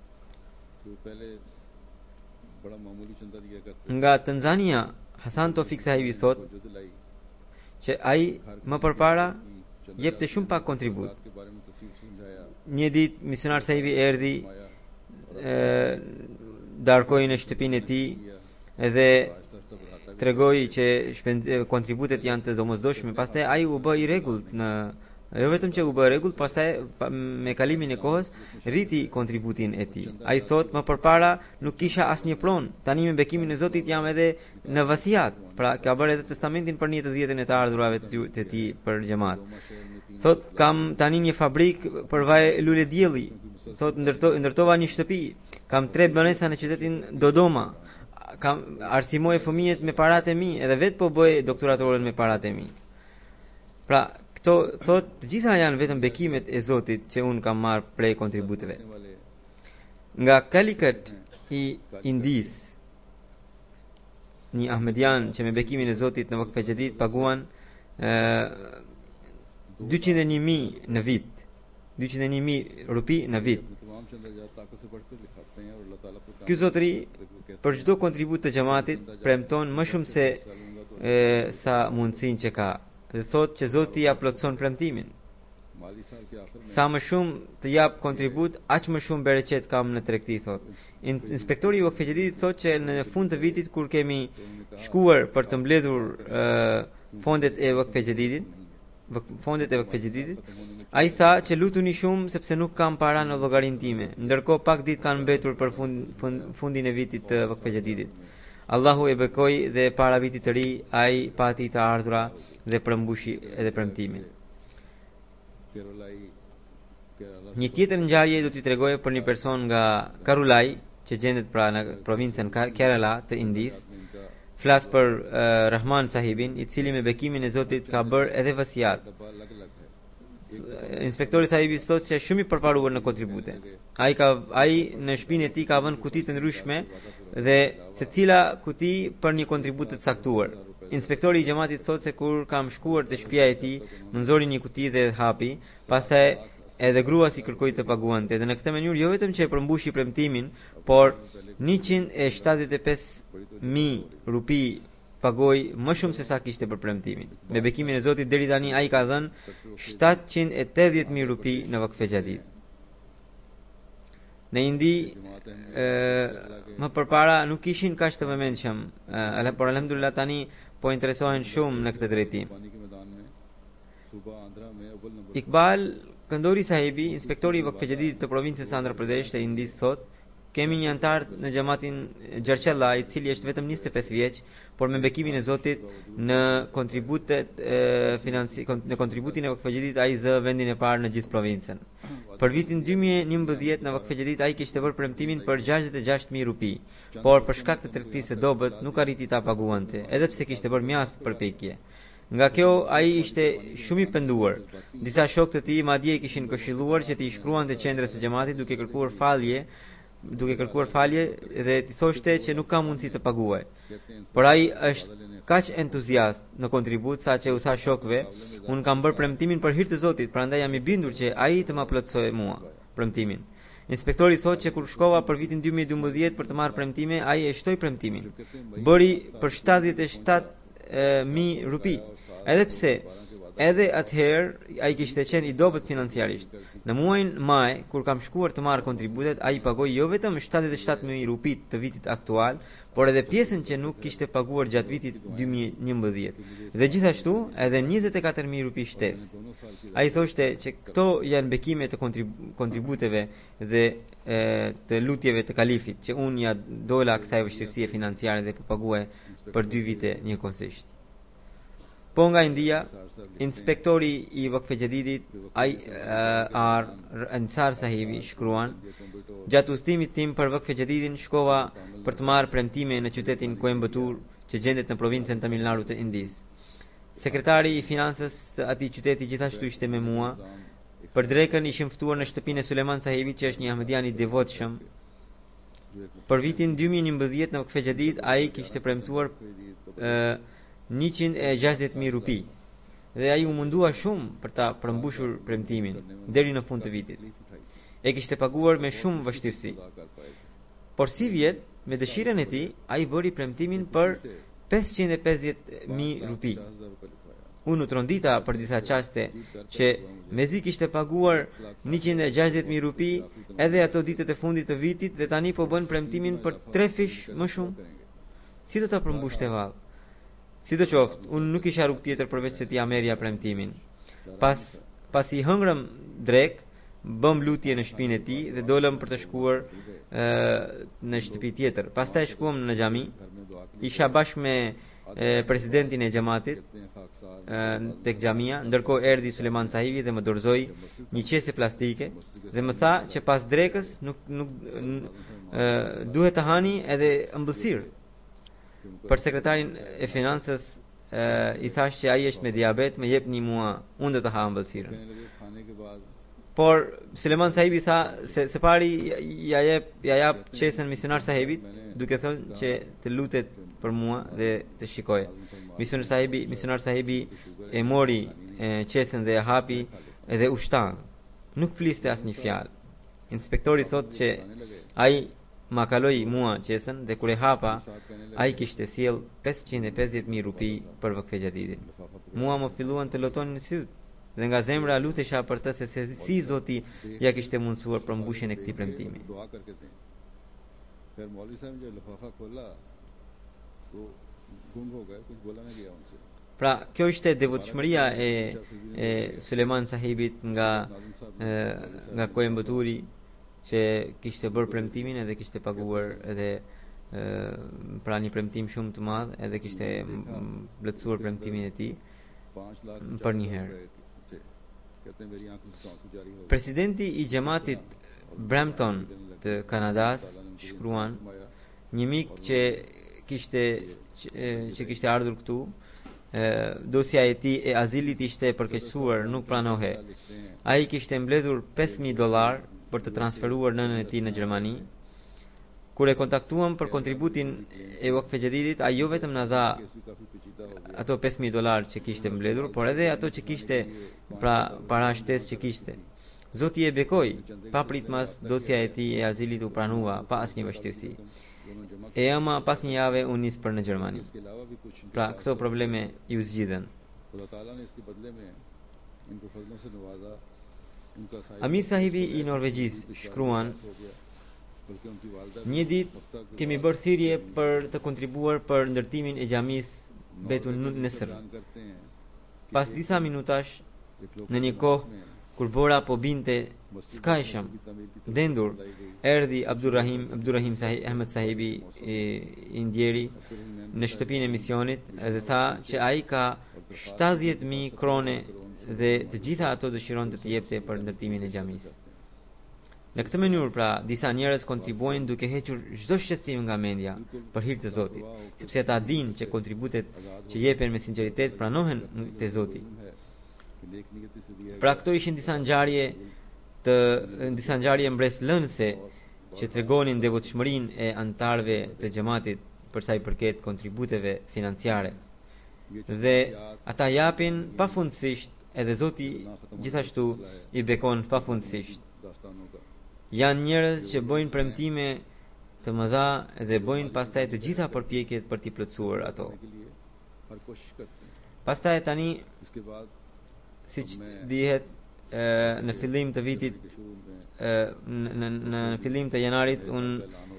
तो पहले बड़ा मामूली चंदा दिया करते Nga Tanzania, Hasan Tofik sahibi thot जो दिलाई që ai më përpara jepte shumë pak kontribut. के बारे में तफसील से समझाया Një ditë misionar sahibi erdhi, आया e, darkoi në shtëpinë e tij dhe Aahista आहिस्ता बढ़ाता tregoi që shpenz- kontributet janë të domosdoshme. Pastaj ai u bë i rregullt në jo vetëm që u bë rregullt, pastaj pa- me kalimin e kohës rriti kontributin e tij. Ai thot, më përpara nuk kisha asnjë pron. Tani me bekimin e Zotit jam edhe në vasiat. Pra ka bërë edhe testamentin për një të dhjetën e të ardhurave të ty- të tij për xhamat. Thot, kam tani një fabrik për vaj lule dielli. Thot, ndërto, ndërtova një shtëpi. Kam tre banesa në qytetin Dodoma. Kam arsimoj fëmijët me paratë e mi, edhe vetë po bëj doktoratorën me paratë e mi. Pra, këto thot, të gjitha janë vetëm bekimet e Zotit që un kam marr prej kontributeve. वाले Nga Calicut i Indis, një Ahmedian që me bekimin e Zotit në Vakfe Xhadid paguan e, dyqind e një mijë në vit. dyqind e një mijë rupi në vit. तमाम चंदा जात ताकत से बढ़कर लिखाते हैं और अल्लाह ताला पर Ky zotëri për çdo kontribut të xhamatit premton më shumë se e, sa mundësinë që ka. Dhe thot që Zoti ja plotson premtimin. माली साल के आखिर में Sa më shumë të jap kontribut, aq më shumë bereqet kam në tregti thot. In, inspektori i Vakfe Xhadidit thot që në fund të vitit kur kemi shkuar për të mbledhur e, fondet e Vakfe Xhadidit, vak- fondet e Vakfe Xhadidit, ai tha që lutuni shumë sepse nuk kam para në llogarinë time. Ndërkohë pak ditë kanë mbetur për fund, fund, fundin e vitit të Vakfe Xhadidit. Allahu e bekoi dhe para vitit të ri ai pati të ardhura dhe përmbushi edhe premtimin. केरलाई Kerala Një tjetër ngjarje do t'i tregoj për një person nga Karulai, që gjendet pra në provincën Ka- Kerala të Indis. इनका Flas për uh, Rahman sahibin, i cili me bekimin e Zotit ka bërë edhe vasiat. डब्बा अलग अलग है Inspektori sahibi thot se shumë i përparuar në kontribute. Ai ka ai në shtëpinë e tij ka vënë kuti të ndryshme dhe secila kuti për një kontribut të caktuar. Inspektori i xhamatit thot se kur kam shkuar te shtëpia e tij, më nxori një kuti dhe hapi, pastaj edhe grua si kërkoi të paguante dhe në këtë mënyrë jo vetëm që e përmbushi premtimin, por njëqind e shtatëdhjetë e pesë mijë rupi pagoi më shumë se sa kishte për premtimin. Me bekimin e Zotit deri tani ai ka dhënë shtatëqind e tetëdhjetë mijë rupi në Vakfe Xhadid. Në Indi e, më përpara nuk ishin kaq të vëmendshëm, e, por alhamdulillah tani po interesohen shumë në këtë drejtim. पानी के मैदान में सूबा आंध्रा में अव्वल number Iqbal Këndori Sahibi, inspektori i Vakfe Jadidit të provincës Andhra Pradesh të Indisë thot: "Kemi një antar në xhamatin Gjarqella, i cili është vetëm njëzet e pesë vjeç, por me bekimin e Zotit në kontributet e financi në kontributin e Vakfe Jadidit ai zë vendin e parë në gjithë provincën. Për vitin dy mijë e njëmbëdhjetë në Vakfe Jadidit ai kishte bërë premtimin për gjashtëdhjetë e gjashtë mijë rupi, por për shkak të tregtisë së dobët nuk arriti ta paguante, edhe pse kishte bërë mjaft përpjekje. Nga kjo ai ishte shumë i penduar. Disa shokë të tij madje i kishin këshilluar që t'i shkruante qendrës së xhamatit duke kërkuar falje, duke kërkuar falje dhe t'i thoshte që nuk ka mundësi të paguaj. Por ai është kaq entuziast në kontribut sa që u tha shokëve: "Unë kam bërë premtimin për hir të Zotit, prandaj jam i bindur që ai të ma plotësojë mua premtimin." Inspektori thotë që kur shkova për vitin dy mijë e dymbëdhjetë për të marrë premtime, ai e shtoi premtimin. Bëri për shtatëdhjetë e shtatë mijë rupi, edhe pse edhe atëherë ai kishte qenë i dobët financiarisht. Në muajin maj, kur kam shkuar të marr kontributet, ai pagoi jo vetëm shtatëdhjetë e shtatë mijë rupi të vitit aktual, por edhe pjesën që nuk kishte paguar gjatë vitit dy mijë e njëmbëdhjetë. Dhe gjithashtu edhe njëzet e katër mijë rupi shtesë. Ai thoshte që këto janë bekime të kontributeve dhe e, të lutjeve të kalifit, që unë ja dola kësaj vështirësie financiare dhe po paguaj për dy vite njëkohësisht. Po nga India, inspektori i Vakfe Jadidit ai Ar Ansar Sahibi shkruan: "Gjatë udhëtimit tim për Vakfe Jadidin shkova për të marrë premtime në qytetin Coimbatore, që gjendet në provincën Tamil Nadu të Indisë. Sekretari i financës së atij qyteti gjithashtu ishte me mua. Për drekën ishim ftuar në shtëpinë e Suleman Sahibit, që është një ahmedian i devotshëm. Për vitin dy mijë e njëmbëdhjetë në Vakfe Jadid ai kishte premtuar e, njëqind e gjashtëdhjetë mijë rupi dhe ai u mundua shumë për ta përmbushur premtimin deri në fund të vitit. E kishte paguar me shumë vështirësi. Por si vjet, me dëshirën e tij, ai bëri premtimin për pesëqind e pesëdhjetë mijë rupi. Unë u trondita për disa qaste që mezi kishte paguar njëqind e gjashtëdhjetë mijë rupi edhe ato ditët e fundit të vitit dhe tani po bën premtimin për tre fish më shumë. Si do ta përmbushte vallë? Sidoqoftë, unë nuk isha rrugë tjetër përveç se t'i merja premtimin. Pas pasi hëngrëm drek, bëm lutje në shtëpinë e tij dhe dolëm për të shkuar e, në shtëpi tjetër. Pastaj shkuam në xhami. Isha bashkë me e, presidentin e xhamatit tek xhamia, ndërkohë erdhi Suleman Sahibi dhe më dorëzoi një qese plastike dhe më tha që pas drekës nuk nuk n, e, duhet të hani edhe ëmbëlsirë. Për sekretarin e financës e, i thash që ai është me diabet, më jepni mua, unë do të ha ëmbëlsirën. Por Suleman Sahibi tha se së pari ja jep ja jap qesën misionar Sahibit, duke thënë që të lutet për mua dhe të shikoj. Misionar Sahibi, misionar Sahibi e mori e, qesën dhe e hapi edhe u shtan. Nuk fliste asnjë fjalë. Inspektori thotë që ai ma kaloi mua qesën dhe kur e hapa, ai kishte sjell pesëqind e pesëdhjetë mijë rupi për Vakfe Jadidin. Mua më filluan të lotonin në syt dhe nga zemra lutesha për të se, se si Zoti ja kishte mundsuar përmbushjen e këtij premtimi. Pra, kjo ishte devotshmëria e, e Suleman Sahibit nga e, nga Coimbatore, që kishte bërë premtimin edhe kishte paguar edhe e, pra një premtim shumë të madh, edhe kishte plotësuar premtimin e tij për një herë. Presidenti i xhamatit Brampton të Kanadas shkruan: "Një mik që kishte që, që kishte ardhur këtu, e, dosja e tij e azilit ishte përkeqësuar, nuk pranohej. Ai kishte mbledhur pesë mijë dollar për të transferuar nënën e tij në Gjermani. Kur e kontaktuam për kontributin e Vakfe Jadidit, ai jo vetëm na dha ato pesë mijë dollar që kishte mbledhur, por edhe ato që kishte, pra para shtesë që kishte. Zoti e bekoi, pa pritmas dosja e tij e azilit u pranua pa asnjë vështirësi. E ama pas një jave u nis për në Gjermani. Pra këto probleme ju zgjidhen." Amir Sahibi i Norvegjisë shkruan: "Një ditë kemi bërë thirrje për të kontribuar për ndërtimin e xhamisë Betul Nisr. बयान करते हैं Pas disa minutash, në një kohë kur bora po binte skajshëm, dendur, erdhi Abdurrahim, Abdurrahim Sahib, Ahmed Sahibi i, i ndjeri në shtëpinë e misionit dhe tha që ai ka shtatëdhjetë mijë krone dhe të gjitha ato dëshiron të të jepte për ndërtimin e xhamisë. Në këtë mënyrë pra disa njerëz kontribuojnë duke hequr çdo shqetësim nga mendja për hir të Zotit, sepse ata dinë që kontributet që jepen me sinqeritet pranohen te Zoti. Pra këto ishin disa ngjarje të disa ngjarje mbreslënëse që tregonin devotshmërinë e anëtarëve të xhamatit për sa i përket kontributeve financiare. Dhe ata japin pafundësisht, edhe Zoti gjithashtu i bekon pafundësisht. Janë njerëz që bojnë premtime të mëdha dhe bojnë pastaj të gjitha përpjekjet për t'i plotësuar ato. Pastaj tani, siç dihet, në fillim të vitit, në, në fillim të janarit, unë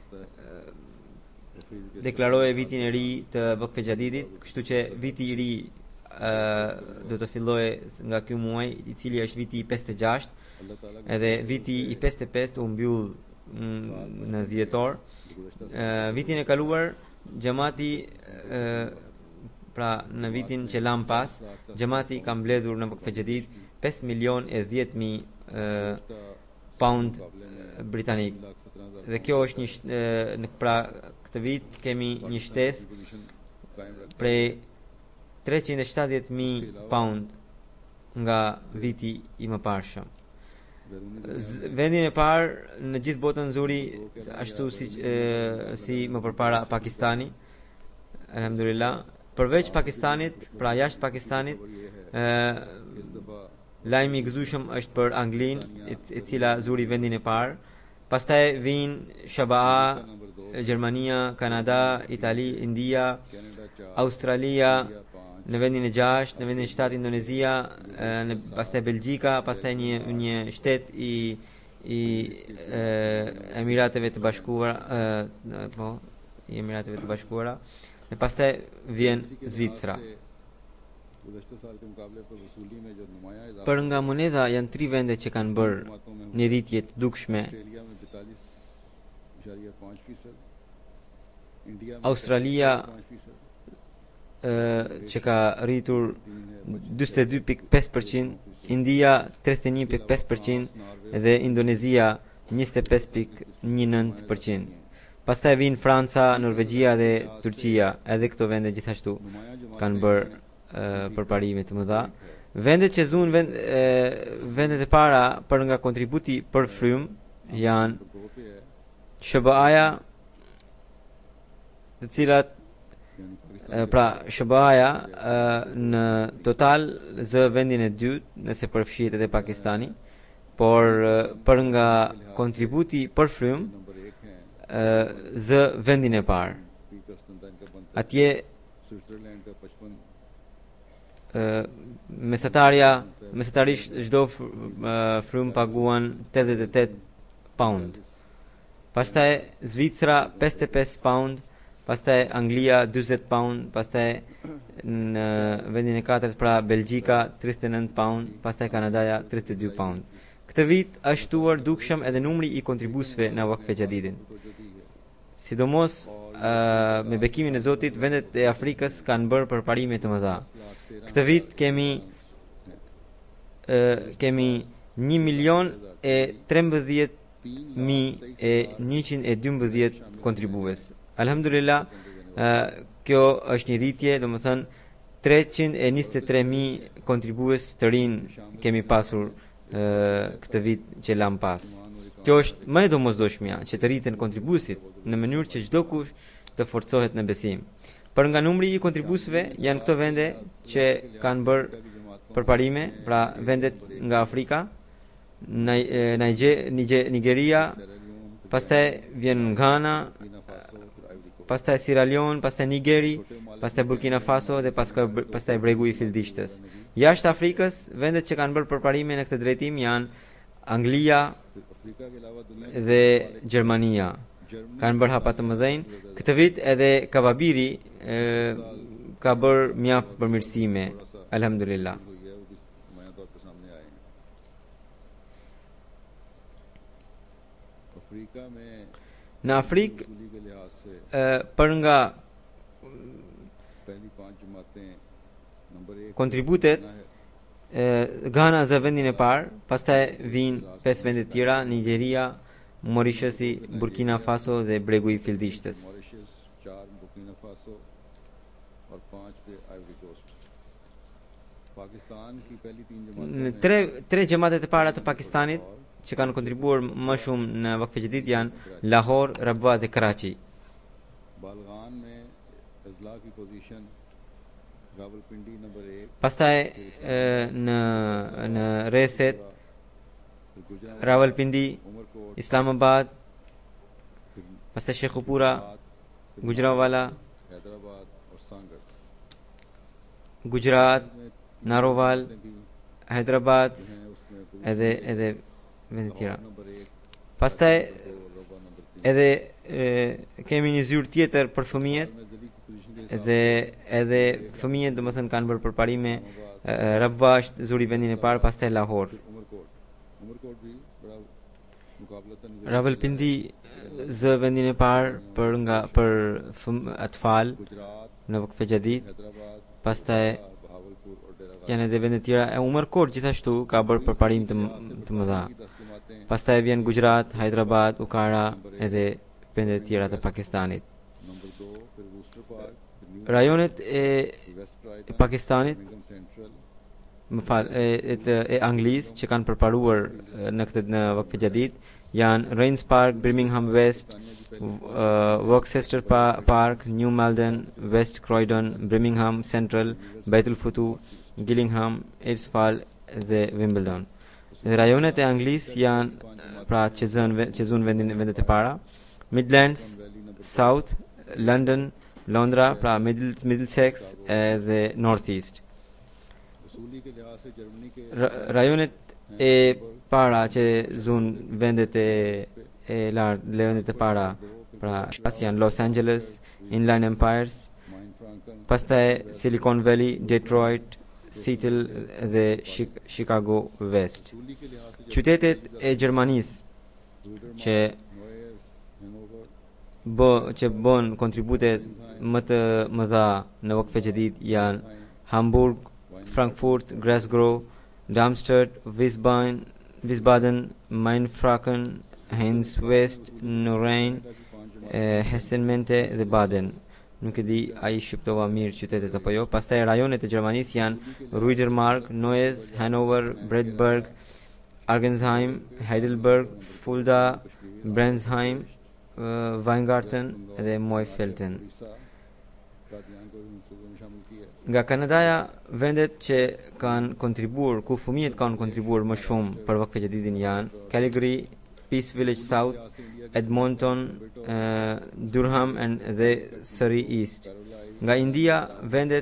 deklaroj vitin e ri të Vakfe Xhadidit, kështu që viti i ri do të fillojë nga ky muaj, i cili është viti i pesëdhjetë e gjashtë, edhe viti i pesëdhjetë e pesë u mbyll në dhjetor. Vitin e kaluar xhamati, pra në vitin që lam pas, xhamati ka mbledhur në Vakfe Xhadid pesë milion e dhjetë mijë pound britanik. Dhe kjo është një në pra këtë vit kemi një shtesë prej treqind e shtatëdhjetë mijë pound nga viti i mëparshëm. Vendin e parë në gjithë botën zuri ashtu si e, si më përpara Pakistani. Alhamdulillah, përveç Pakistanit, pra jashtë Pakistanit, e, lajmi i gëzueshëm është për Anglinë, e, e cila zuri vendin e parë. Pastaj vijnë Shabaa, Gjermania, Kanada, Itali, India, Australia, në vendin e gjashtë, në vendin e shtatë Indonezia, në pastaj Belgjika, pastaj një një shtet i i e, Emirateve të Bashkuara, e, po, i Emirateve të Bashkuara, dhe pastaj vjen Zvicra. Për nga monedha janë tri vende që kanë bërë një rritje të dukshme. Australia që ka rritur njëzet e dy pikë pesë përqind, India tridhjet e një pikë pesë përqind dhe Indonezia njëzet e pesë pikë njëzet e nëntë përqind. Pastaj vijnë Franca, Norvegjia dhe Turqia, edhe këto vende gjithashtu kanë bërë përparime të mëdha. Vendet që zuan vend, vendet e para për nga kontributi për frym janë Shabaa, të cilat pra Shabaa në total zë vendin e dytë nëse përfshihet edhe Pakistani, por për nga kontributi për frym zë vendin e parë. Atje mesatarja mesatarisht çdo frym paguan tetëdhjetë e tetë pound. Pastaj Zvicra pesëdhjetë e pesë pound, pastaj Anglia dyzet pound, pastaj në vendin e katërt pra Belgjika tridhjetë e nëntë pound, pastaj Kanadaja tridhjetë e dy pound. Këtë vit është shtuar dukshëm edhe numri i kontribuesve në Vakfe Xhadidin. Sidomos uh, me bekimin e Zotit, vendet e Afrikës kanë bërë përparime të mëdha. Këtë vit kemi uh, kemi një milion e trembëdhjetë mijë e njëqind e dymbëdhjetë kontribues. Alhamdulillah, uh, kjo është një rritje, domethënë treqind e njëzet e tre mijë kontribues të rinj kemi pasur uh, këtë vit që lam pas. Kjo është më e domosdoshmja që të rriten kontribuesit në mënyrë që çdo kush të forcohet në besim. Për nga numri i kontribuesve janë këto vende që kanë bërë përparime, pra vendet nga Afrika, Nigeria, pastaj vjen Ghana, pastaj Sierra Leone, pastaj Nigeri, pastaj Burkina Faso dhe pastaj bregu i Fildishtës. Jashtë Afrikës, vendet që kanë bërë përparime në këtë drejtim janë Anglia dhe Gjermania. Kanë bërë hapa të mëdhenj. Këtë vit edhe Kababiri, e, ka bërë mjaft përmirësime, alhamdulillah. हुई है वो भी नुमाया तौर पर सामने आए हैं। अफ्रीका में Në Afrikë, वसूली के लिहाज से e, për nga पहली पांच जमातें नंबर एक kontributet, है e, Ghana zë vendin e parë, pastaj vinë pesë vende të tjera, Nigeria, Mauritiusi, Burkina Faso dhe bregu i Fildishtës. Mauritius, चार बुर्किना फासो और पांच पे आइवरी कोस्ट। पाकिस्तान की पहली तीन Në जमातें tre tre xhamatet e para të Pakistanit që kanë kontribuar më shumë në Vakfe Jadid janë Lahore, Rabwa dhe Karachi. बालगान में अजला की पोजीशन रावलपिंडी नंबर एक, Pastaj e, në në rrethet फिर गुजरात, Rawalpindi, Umarkot, Islamabad, pastaj Shekhupura, Gujranwala, Hyderabad और सांगड़ Gujarat, में Narowal, भी Hyderabad हैं उसमें गुरु edhe edhe vende të tjera. Number एक, Pastaj दो, रबा नंबर तीन। edhe e, kemi një zyrë tjetër për fëmijët में जली की पोजीशन के हिसाब dhe edhe fëmijët domethënë kanë bërë përparime. e, Rabwa është zuri vendin e parë, pastaj Lahore. से उमरकोट उमरकोट भी बड़ा मुकाबलतन Rawalpindi zë vendin e parë për nga për fëm- atfal Gujarat, në Vakfe Jadid, Hyderabad, pastaj बहावलपुर और डेरा janë edhe vende të tjera. E Umarkot gjithashtu ka bërë përparim të m- të mëdha. की दस जमातें Pastaj vjen Gujarat, Hyderabad, Ukara edhe vende të tjera të Pakistanit. Number दो, फिर Booster Park, फिर new Rajonet e west क्राइटन, Pakistanit, मिंगम central, më fal, e, e, të, e Anglisë që kanë përparuar e, në këtë në Vakfe Jadid janë Rains Park, Birmingham West, uh, Worcester pa Park, New Malden, West Croydon, Birmingham Central, Baitul Futu, Gillingham, Ersfall dhe Wimbledon. Dhe rajonet e Anglisë janë pra që zën ve- që zun vendin vendet e para, Midlands, South, London, Londra, pra Middle, Middlesex e dhe North East. वसूली के लिहाज से जर्मनी के Ra- rajonet e para që zun vendet e e lartë, rajonet e para, pra pas janë Los Angeles, Inland Empires, Main Franken, pastaj Silicon Valley, Detroit, Seattle dhe Chi- Chicago West. वसूली के लिहाज से Qytetet e Gjermanisë që Neuss, Hanover, bë që bën kontribute më të mëdha në Vakfe Jadid janë Hamburg, Frankfurt, Glasgow, Darmstadt, Wiesbaden, Wiesbaden, Mainfranken, Heinz West, Lorraine, e, Hessen-Mente dhe Baden. Nuk e di a i shqiptova mirë qytetet apo jo. Pastaj rajonet e Gjermanisë janë Rüdermark, Neuss, Hanover, Bredberg, Argensheim, Heidelberg, Fulda, Brensheim, uh, Weingarten dhe Moyfelten. Orissa, Qadian को भी सूबे में शामिल किया है। Nga Kanadaja, vendet që kanë kontribuar, ku fëmijët kanë kontribuar më shumë për Vakfe Jadidin janë Calgary, Peace Village South, Edmonton, uh, Durham and dhe Surrey East. Nga India, vendet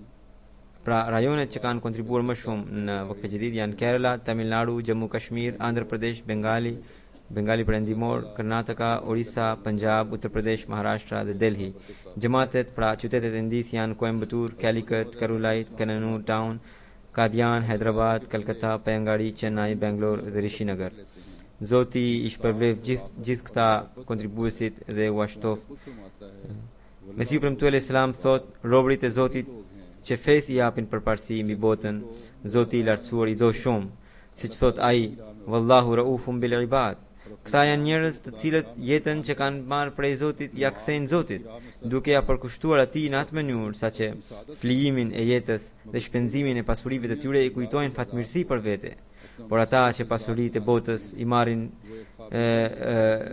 pra rajonet që kanë kontribuar më shumë në Vakfe Jadid janë Kerala, Tamil Nadu, Jammu Kashmir, Andhra Pradesh, Bengali, Bengali Perëndimor, Karnataka, Orissa, Punjab, Uttar Pradesh, Maharashtra dhe Delhi. Gjematet pra qytetet e Indisë janë Coimbatore, Calicut, Karulait, Kannur Town, Qadian, Hyderabad, Calcutta, Payangari, Chennai, Bangalore dhe Rishinagar. Zoti i shpërblef gjithë gjithë këta kontribuesit dhe u ashtoft. Mesiu premtuar selam thot, robërit e Zotit që fesë i japin përparësi mbi botën, Zoti i lartësuar i do shumë, siç thot ai, wallahu raufun bil ibad. Këta janë njerëz të cilët jetën që kanë marrë prej Zotit ja kthejnë Zotit, duke ja përkushtuar atij në atë mënyrë saqë flijimin e jetës dhe shpenzimin e pasurive të tyre i kujtojnë fatmirësi për vete. Por ata që pasuritë e botës i marrin e, e,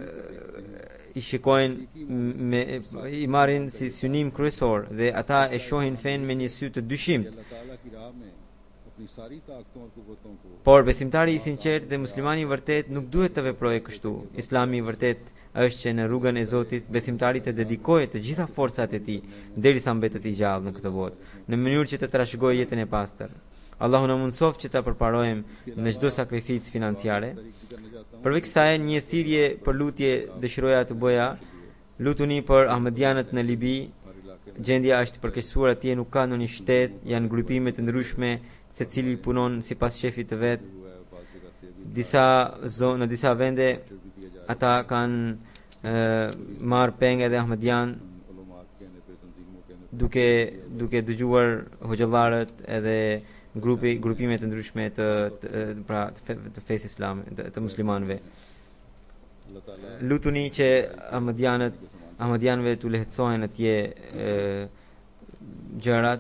i shikojnë me i marrin si synim kryesor dhe ata e shohin fen me një sy të dyshimt. अल्लाह ताला की राह में अपनी सारी ताकतों और कुव्वतों को Por besimtari i sinqert dhe muslimani i vërtet nuk duhet të veprojë kështu. Islami i vërtet është që në rrugën e Zotit besimtari të dedikojë të gjitha forcat e tij derisa mbetet i gjallë në këtë botë, në mënyrë që të trashëgojë jetën e pastër. Allahu na mundsoft që ta përparojmë në çdo sakrificë financiare. Përveç kësaj, një thirrje për lutje dëshiroja të bëja. Lutuni për Ahmedianët në Libi, gjendja është përkeqësuar atje, nuk ka ndonjë shtet, janë grupime të ndryshme, secili punon sipas shefit të vet. Disa zonë, në disa vende ata kanë marrë peng edhe Ahmedian, duke duke dëgjuar hoxhallarët edhe grupi grupime të ndryshme të, të pra të, të fesë islame, të, të muslimanëve. Lutuni që Ahmedianët Ahmedianëve të lehtësohen atje gjërat.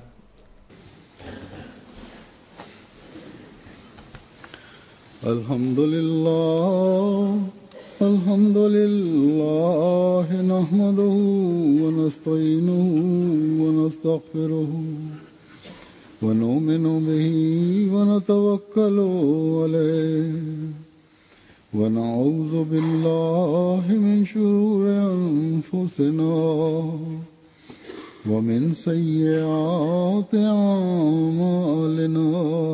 Alhamdulillah Alhamdulillah nahmaduhu wa nasta'inuhu wa nastaghfiruhu wa nu'minu bihi wa natawakkalu alayhi wa na'udhu billahi min shururi anfusina wa min sayyiati a'malina.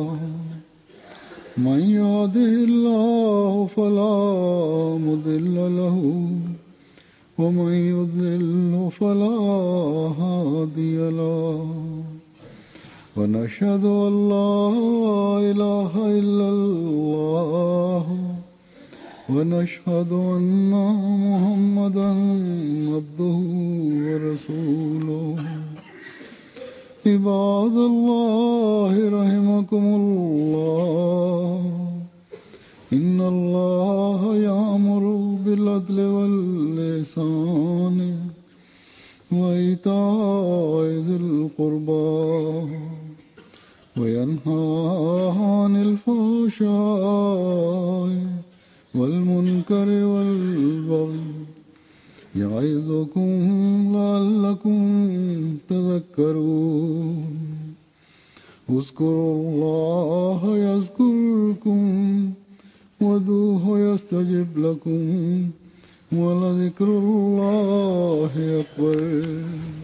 من يهده الله فلا مضل له ومن يضلل فلا هادي له ونشهد أن لا إله إلا الله ونشهد أن محمدا عبده ورسوله. عباد الله رحمكم الله إن الله يأمر بالعدل والإحسان وإيتاء ذي القربى وينهى عن الفحشاء والمنكر والبغي يعظكم لعلكم تذكرون. اذكروا الله يذكركم وادعوه يستجب لكم ولذكر الله أكبر.